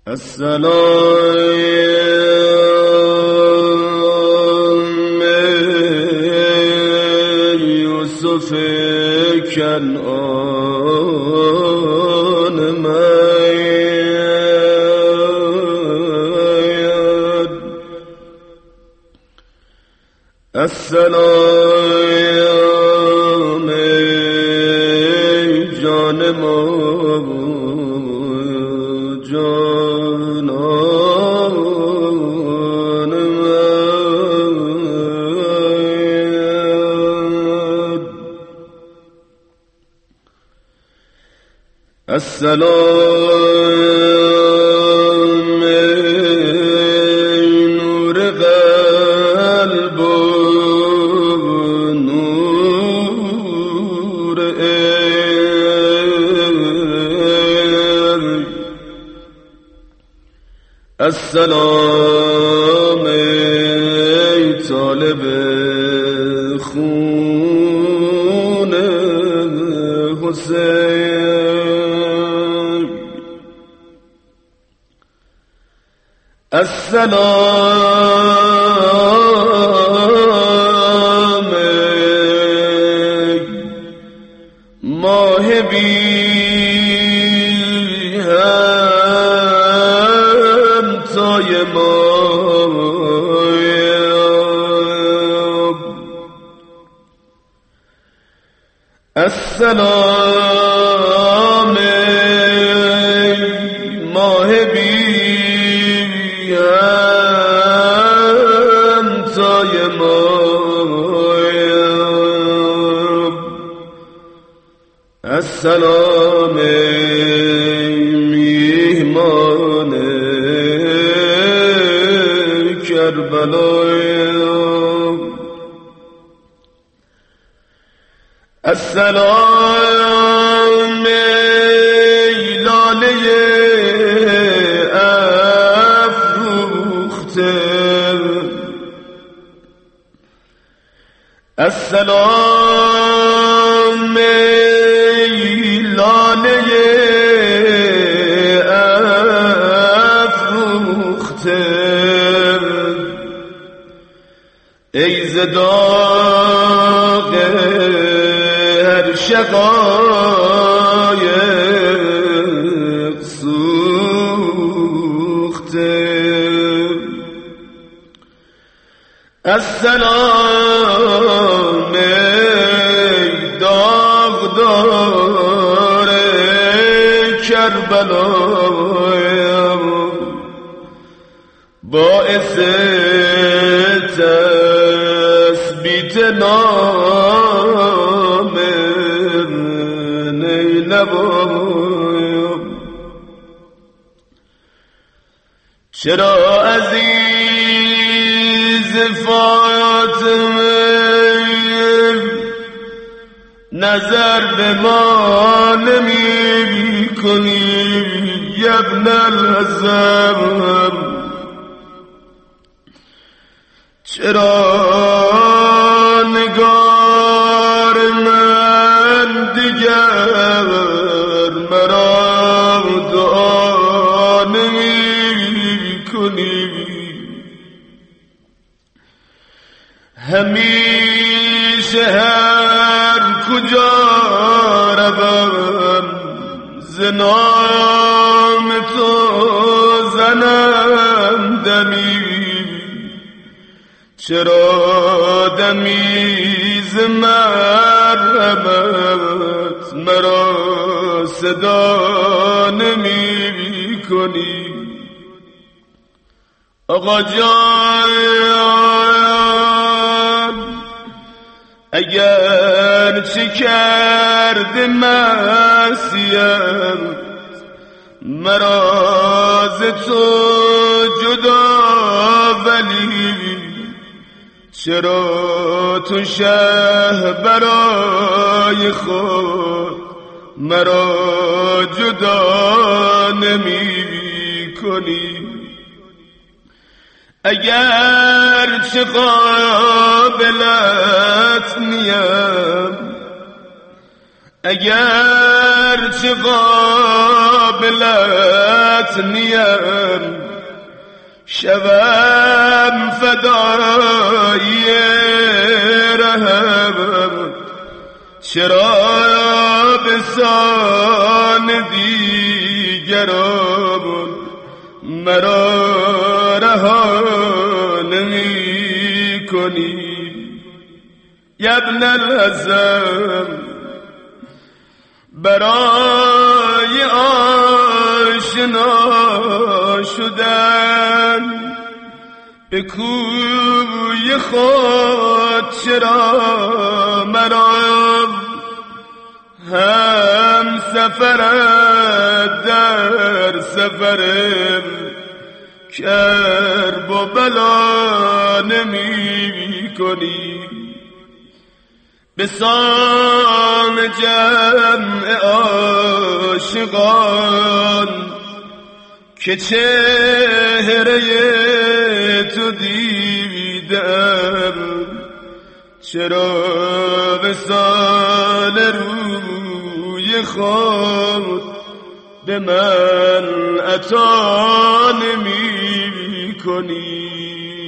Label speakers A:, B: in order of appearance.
A: السلام یوسف کنعان مید السلام جان ما جانان مید السلام نور قلب و نور السلام ای طالب خون حسین السلام ای ماه بی السلام ماه بی همتای مایم السلام میهمان کربلایم السلام ای لاله افروخته السلام ای لاله افروخته ای زداغ شقایق سوخته السلام ای داغدار کربلایم باعث تثبیت نام نیلبایم چرا عزیز فاطمه نظر به ما نمی کنی ابن الحسن چرا نگار من دیگر مرا دعا نمی کنی همیشه هر کجا روم ز نام تو زنم دمی چرا دمی ز مرحمت مرا صدا نمی کنی آقا جان اگر چه کرده معصیت مرا ز تو جدا ولی چرا تو شه برای خود مرا جدا نمی کنی اگر چه قابلت نیم اگر گرچه قابلت نیم شوم فدایی رهم چرا بسان دیگران مرا رها نمی کنی ابن الحسن برای آشنا شدن به کوی خود چرا مرا هم سفرت در سفرم کرب و بلا نمی کنی به سام جمع عاشقان که چهره تو دیدم چرا وصال روی خود به من عطا نمی کنی